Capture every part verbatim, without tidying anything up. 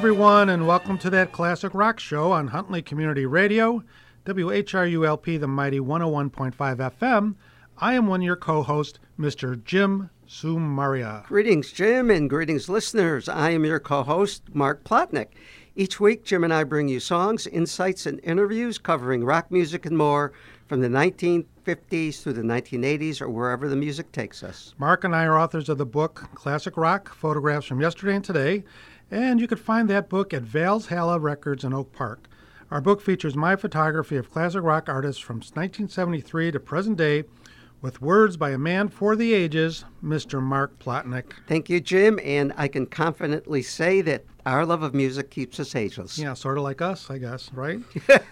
everyone, and welcome to that classic rock show on Huntley Community Radio, W H R U L P, the mighty one oh one point five F M. I am one of your co-hosts, Mister Jim Sumaria. Greetings, Jim, and greetings, listeners. I am your co-host, Mark Plotnick. Each week, Jim and I bring you songs, insights, and interviews covering rock music and more from the nineteen fifties through the nineteen eighties or wherever the music takes us. Mark and I are authors of the book Classic Rock, Photographs from Yesterday and Today, and you can find that book at Valhalla Records in Oak Park. Our book features my photography of classic rock artists from nineteen seventy-three to present day, with words by a man for the ages, Mister Mark Plotnick. Thank you, Jim, and I can confidently say that our love of music keeps us ageless. Yeah, sort of like us, I guess, right?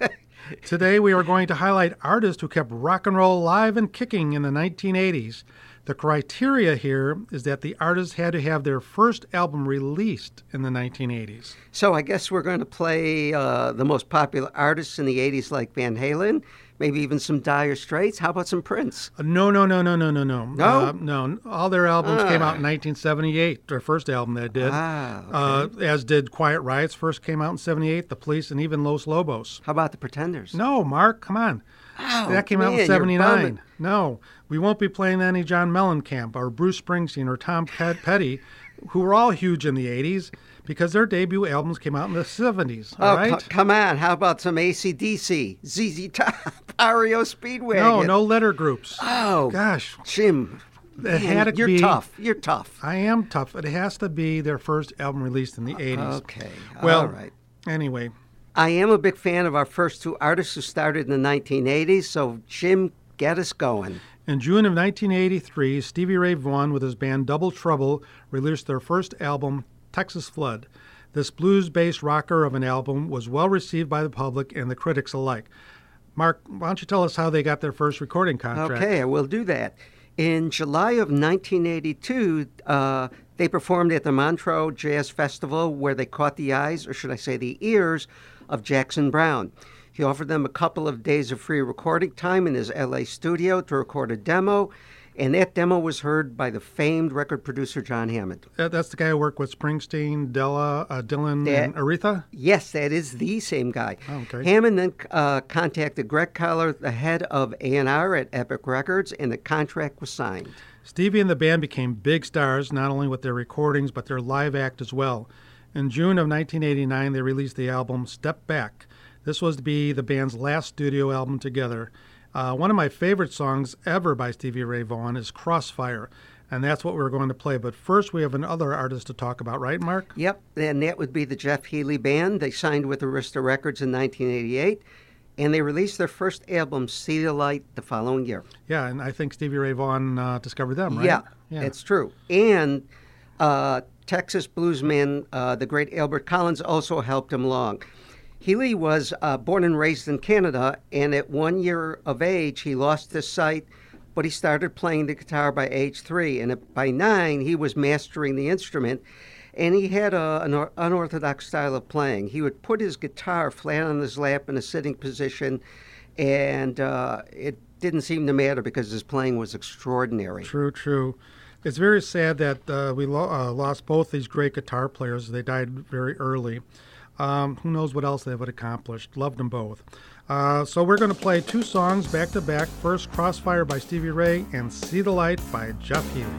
Today we are going to highlight artists who kept rock and roll alive and kicking in the nineteen eighties. The criteria here is that the artists had to have their first album released in the nineteen eighties. So I guess we're going to play uh, the most popular artists in the eighties like Van Halen, maybe even some Dire Straits. How about some Prince? Uh, no, no, no, no, no, no, no. No? Uh, no. All their albums Ah. came out in nineteen seventy-eight, their first album they did. Ah, okay. uh, as did Quiet Riot's first came out in seventy-eight, The Police, and even Los Lobos. How about the Pretenders? No, Mark, come on. Oh, That came out man, in you're seventy-nine. bumming. No, we won't be playing any John Mellencamp or Bruce Springsteen or Tom Pet- Petty, who were all huge in the eighties, because their debut albums came out in the seventies. All Oh, right? c- come on. How about some A C D C, Z Z Top, R E O Speedwagon? No, no letter groups. Oh, Gosh, Jim, it man, had to you're be. tough. You're tough. I am tough. It has to be their first album released in the eighties. Okay, Well, all right. Anyway, I am a big fan of our first two artists who started in the nineteen eighties, so Jim, get us going. in June of nineteen eighty-three, Stevie Ray Vaughan with his band Double Trouble released their first album, Texas Flood. This blues-based rocker of an album was well received by the public and the critics alike. Mark, why don't you tell us how they got their first recording contract? Okay, I will do that. In July of nineteen eighty-two, uh, they performed at the Montreux Jazz Festival where they caught the eyes, or should I say the ears, of Jackson Browne. He offered them a couple of days of free recording time in his L A studio to record a demo, and that demo was heard by the famed record producer John Hammond. That, that's the guy who worked with Springsteen, Della, uh, Dylan, That- and Aretha? Yes, that is the same guy. Oh, okay. Hammond then uh, contacted Greg Collar, the head of A and R at Epic Records, and the contract was signed. Stevie and the band became big stars, not only with their recordings, but their live act as well. In June of nineteen eighty-nine, they released the album Step Back. This was to be the band's last studio album together. Uh, one of my favorite songs ever by Stevie Ray Vaughan is Crossfire, and that's what we're going to play. But first, we have another artist to talk about, right, Mark? Yep, and that would be the Jeff Healey Band. They signed with Arista Records in nineteen eighty-eight, and they released their first album, See the Light, the following year. Yeah, and I think Stevie Ray Vaughan uh, discovered them, right? Yeah, it's true. And uh, Texas bluesman, uh, the great Albert Collins, also helped him along. Healey was uh, born and raised in Canada, and at one year of age, he lost his sight, but he started playing the guitar by age three. And at, by nine, he was mastering the instrument, and he had a, an or- unorthodox style of playing. He would put his guitar flat on his lap in a sitting position, and uh, it didn't seem to matter because his playing was extraordinary. True, true. It's very sad that uh, we lo- uh, lost both these great guitar players. They died very early. Um, who knows what else they would have accomplished. Loved them both. Uh, so we're going to play two songs back to back. First, Crossfire by Stevie Ray and See the Light by Jeff Healey.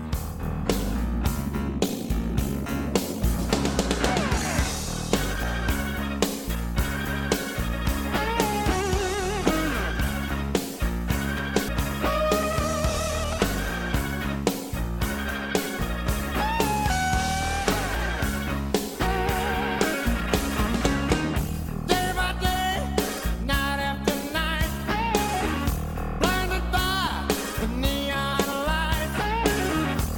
Day by day, night after night, blinded by the neon lights.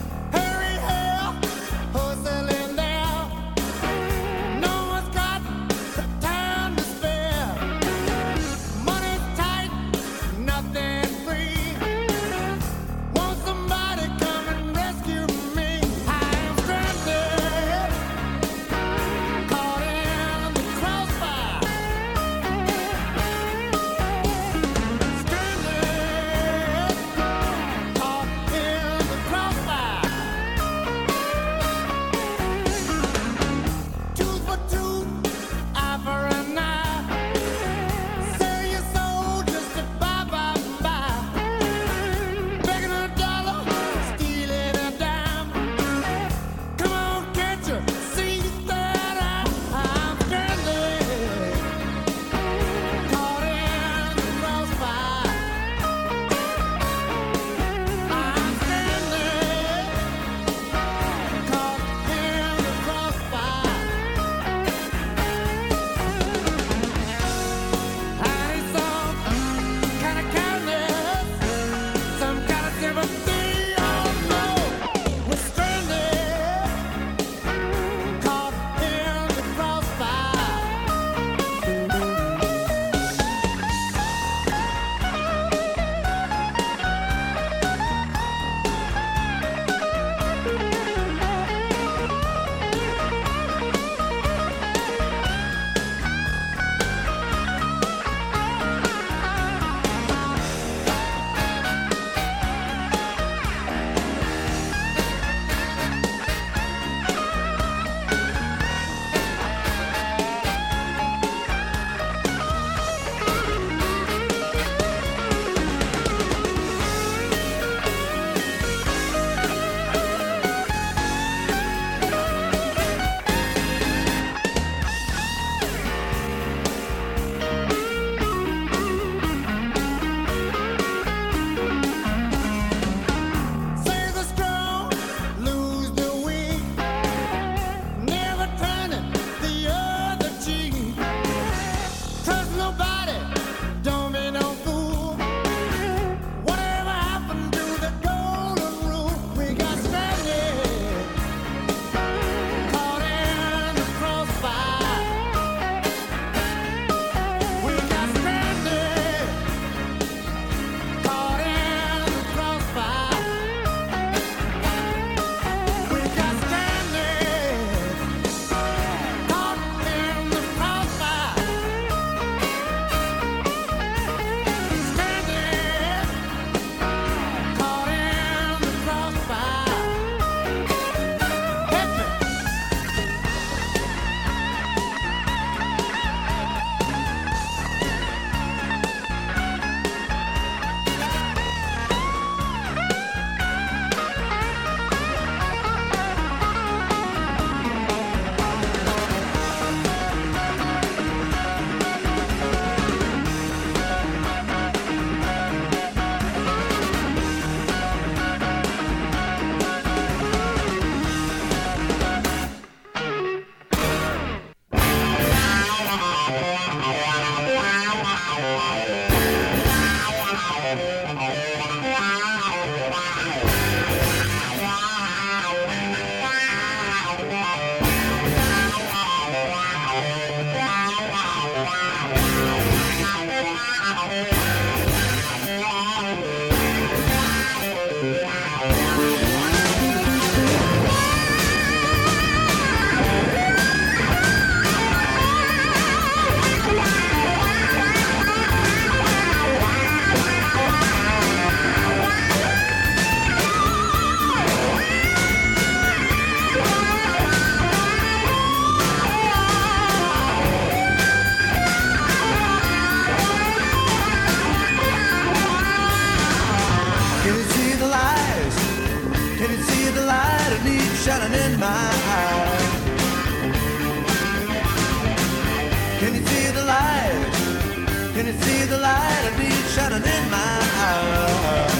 Can you see the light? Can you see the light of me shining in my eyes?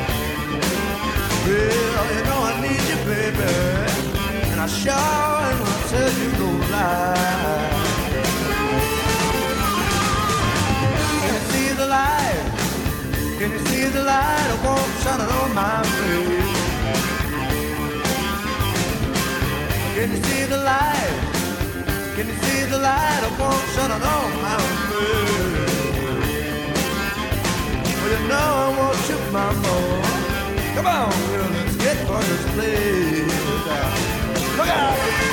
Well, you know I need you, baby, and I sure am gonna tell you no lie. Can you see the light? Can you see the light of warmth shining on my face? Can you see the light? Can you see the light of warmth shining on my face? Well, you know I want you, mama. Come on, girl, let's get for this place. Look out!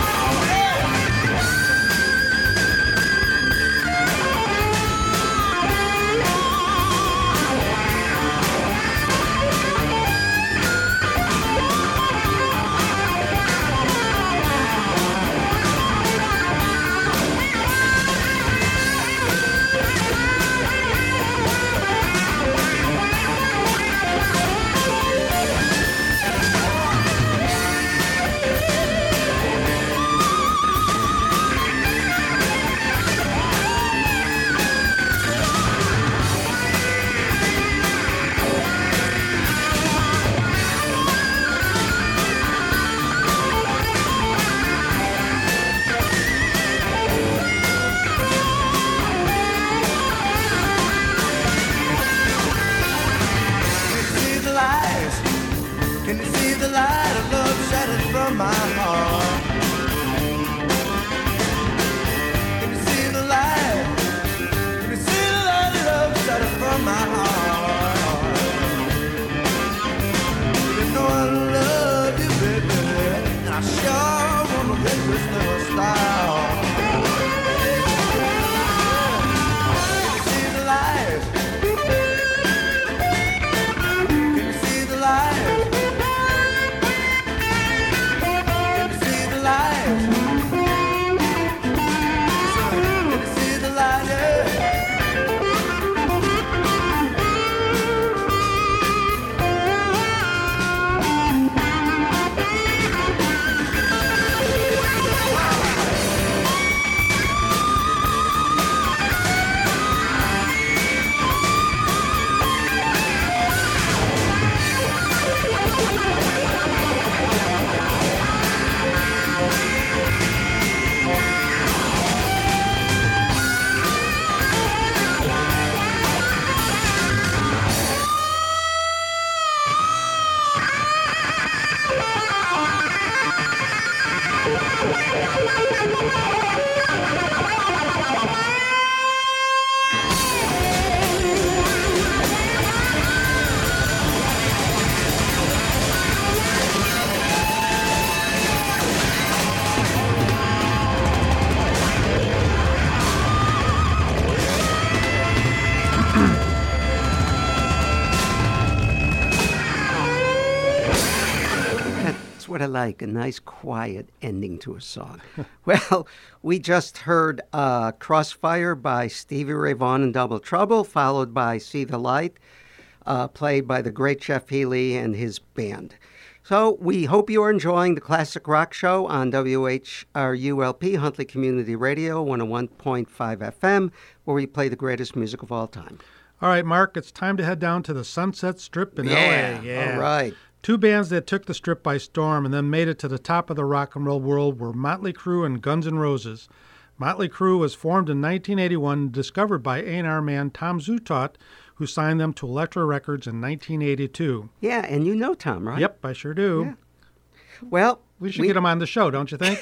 What I like, a nice quiet ending to a song. Well, we just heard uh, Crossfire by Stevie Ray Vaughan and Double Trouble, followed by See the Light, uh, played by the great Jeff Healey and his band. So we hope you are enjoying the Classic Rock Show on W H R U L P, Huntley Community Radio, one oh one point five F M, where we play the greatest music of all time. All right, Mark, it's time to head down to the Sunset Strip in Yeah, L A. Yeah, all right. Two bands that took the Strip by storm and then made it to the top of the rock and roll world were Motley Crue and Guns N' Roses. Motley Crue was formed in nineteen eighty-one and discovered by A and R man Tom Zutaut, who signed them to Elektra Records in nineteen eighty-two. Yeah, and you know Tom, right? Yep, I sure do. Yeah. Well, we should we, get him on the show, don't you think?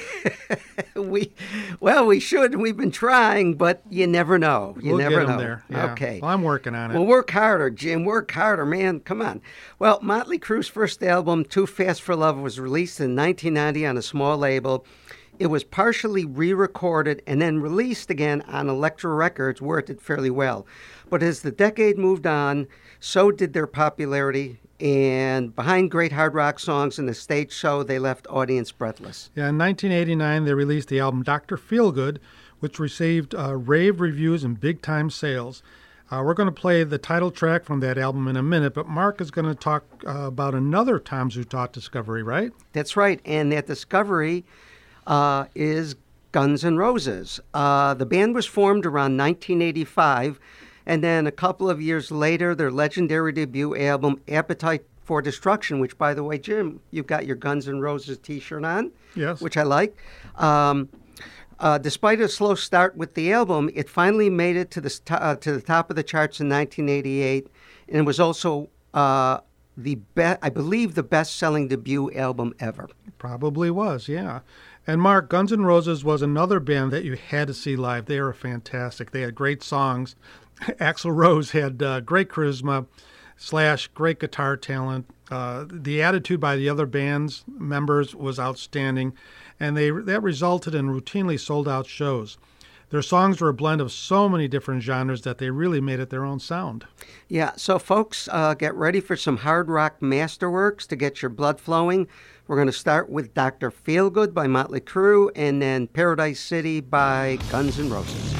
we, well, we should. We've been trying, but you never know. You we'll never get him know. there. Yeah. Okay. Well, I'm working on it. Well, work harder, Jim. Work harder, man. Come on. Well, Motley Crue's first album, Too Fast for Love, was released in nineteen ninety on a small label. It was partially re-recorded and then released again on Elektra Records, where it did fairly well. But as the decade moved on, so did their popularity. And behind great hard rock songs and the stage show, they left audience breathless. Yeah, in nineteen eighty-nine, they released the album Doctor Feelgood, which received uh, rave reviews and big-time sales. Uh, we're going to play the title track from that album in a minute, but Mark is going to talk uh, about another Tom Zutaut discovery, right? That's right, and that discovery uh, is Guns N' Roses. Uh, the band was formed around nineteen eighty-five, and then a couple of years later, their legendary debut album, Appetite for Destruction, which, by the way, Jim, you've got your Guns N' Roses t-shirt on, Yes. which I like. Um, uh, despite a slow start with the album, it finally made it to the, st- uh, to the top of the charts in nineteen eighty-eight, and it was also uh, the be- I believe the best-selling debut album ever. Probably was, yeah. And Mark, Guns N' Roses was another band that you had to see live. They were fantastic. They had great songs. Axl Rose had uh, great charisma slash great guitar talent. Uh, the attitude by the other band's members was outstanding, and they that resulted in routinely sold-out shows. Their songs were a blend of so many different genres that they really made it their own sound. Yeah, so folks, uh, get ready for some hard rock masterworks to get your blood flowing. We're going to start with Doctor Feelgood by Motley Crue, and then Paradise City by Guns N' Roses.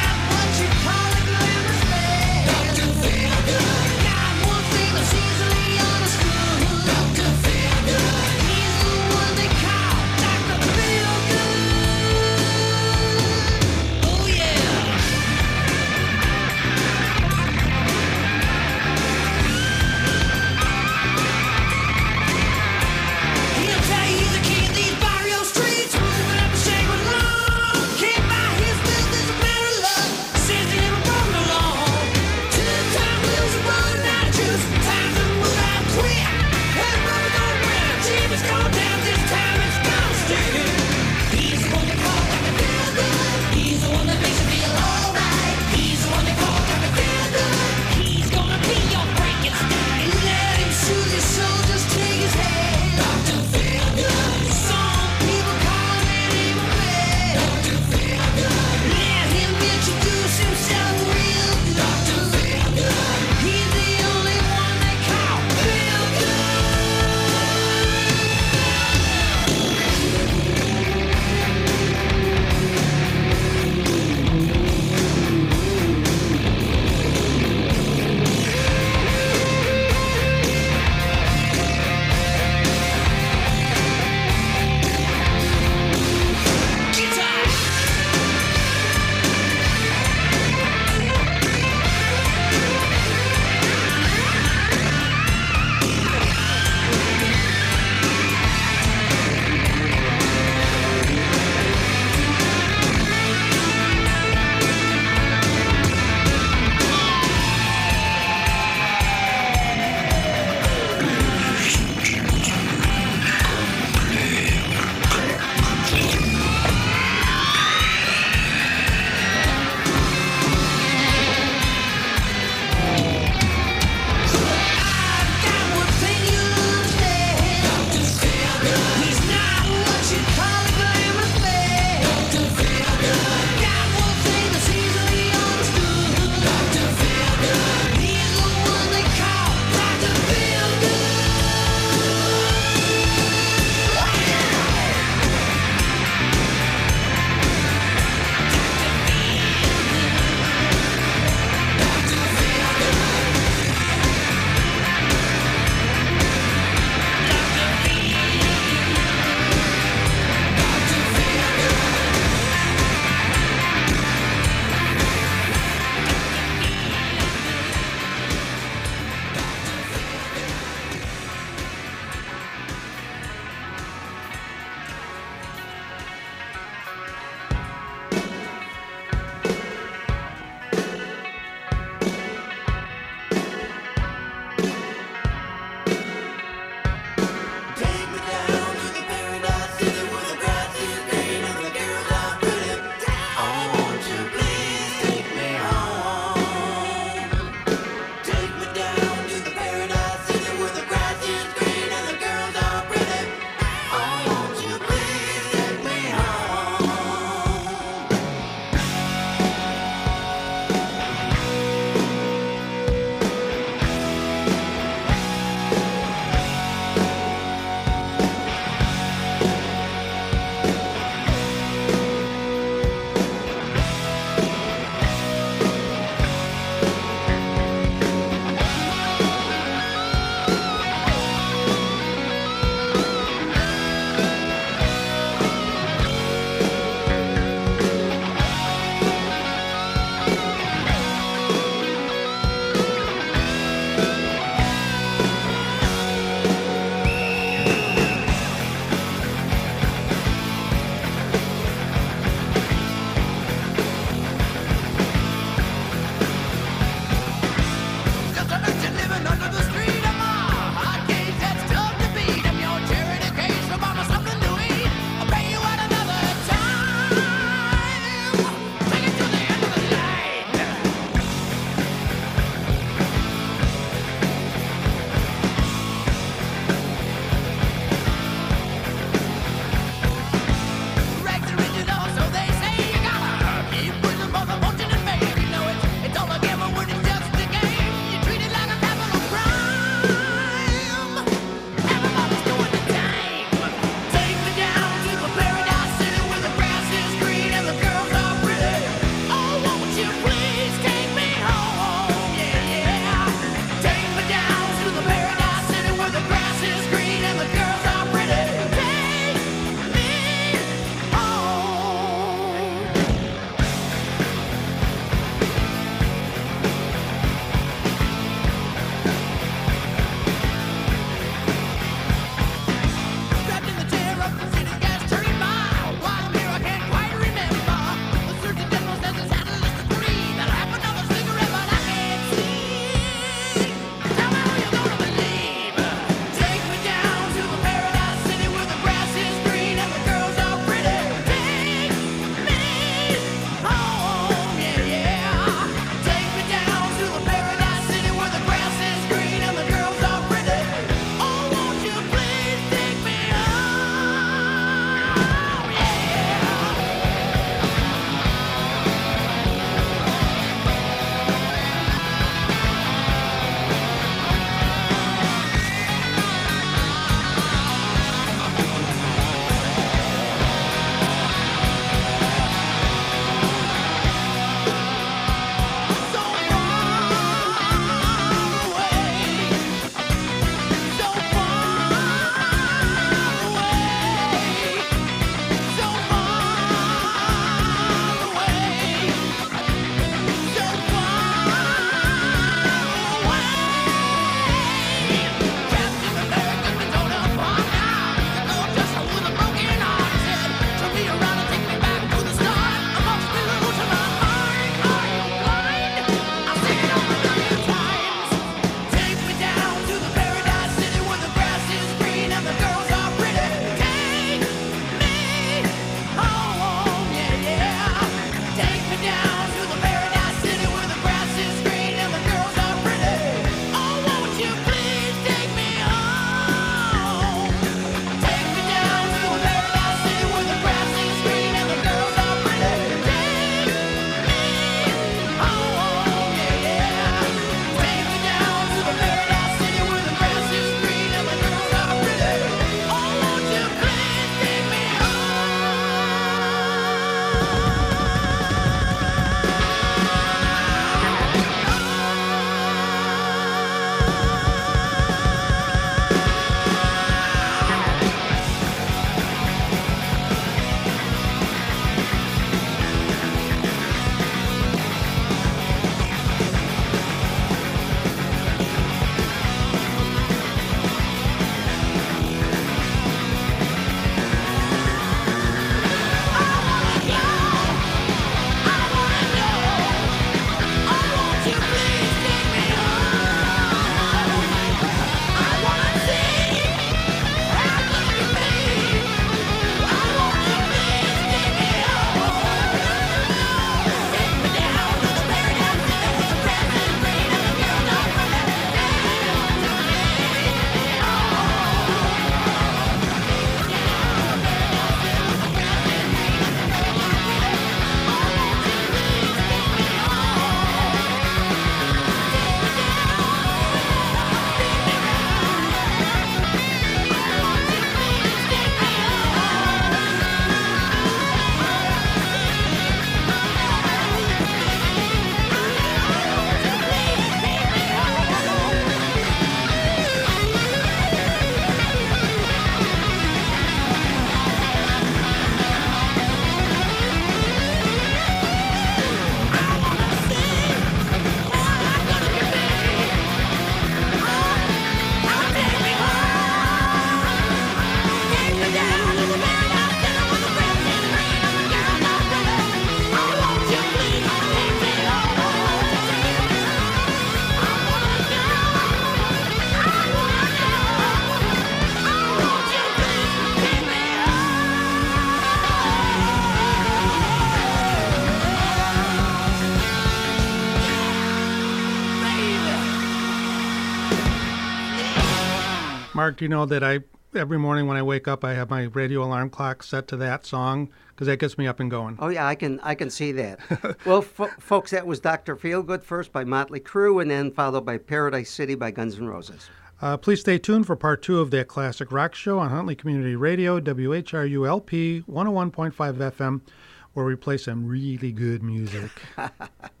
Mark, do you know that I every morning when I wake up, I have my radio alarm clock set to that song because that gets me up and going. Oh yeah, I can I can see that. Well, fo- folks, that was Doctor Feelgood first by Motley Crue, and then followed by Paradise City by Guns N' Roses. Uh, please stay tuned for part two of that classic rock show on Huntley Community Radio, W H R U L P one oh one point five F M, where we play some really good music.